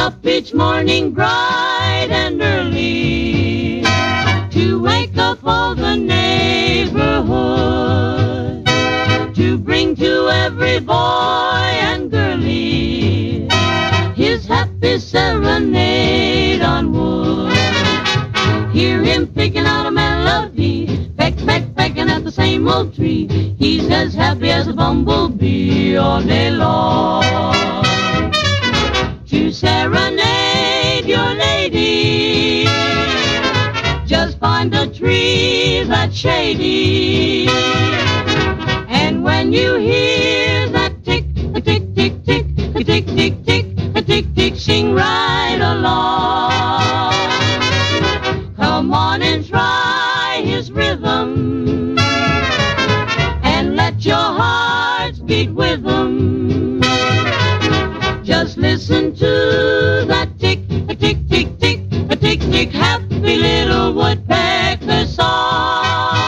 up each morning bright and early to wake up all the neighborhood, to bring to every boy and girlie his happy serenade on wood. Hear him picking out a melody, pecking at the same old tree. He's as happy as a bumblebee all day long. To serenade your lady, just find a tree that's shady. And when you hear that tick, a tick, tick, tick, a tick, tick, tick, a tick, tick, sing right along. Come on and try his rhythm, and let your hearts beat with him. Just listen to that tick, a tick, tick, tick, a tick, tick, happy little woodpecker song.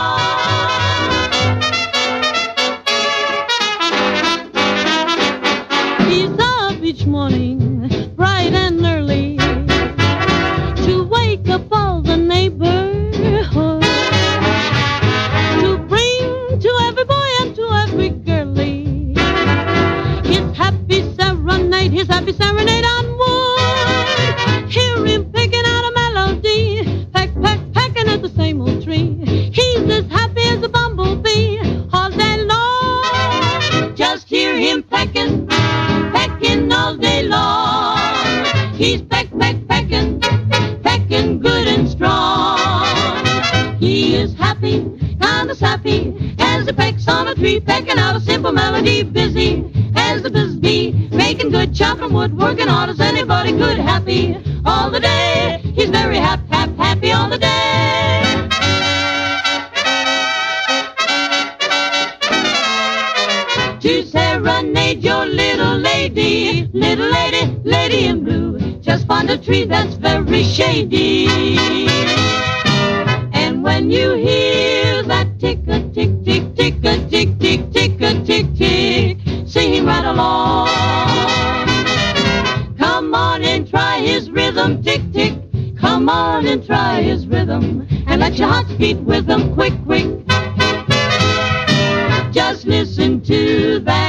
He's up each morning, bright and early, to wake up all the neighborhood, to bring to every boy and to every girlie his happy serenade on wood. Hear him picking out a melody, pecking at the same old tree. He's as happy as a bumblebee all day long. Just hear him pecking all day long. He's pecking good and strong. He is happy, kinda sappy, as he pecks on a tree, pecking out a simple melody, busy as the busy, making good chopping wood, working hard as anybody could, happy all the day. He's very happy all the day. To serenade your little lady, lady in blue, just find a tree that's very shady. And when you hear that tick, a tick, tick, tick, a tick, tick, tick, a tick, tick, sing right along. Come on and try his rhythm, tick, tick. Come on and try his rhythm, and let your heart beat with him, quick, quick. Just listen to that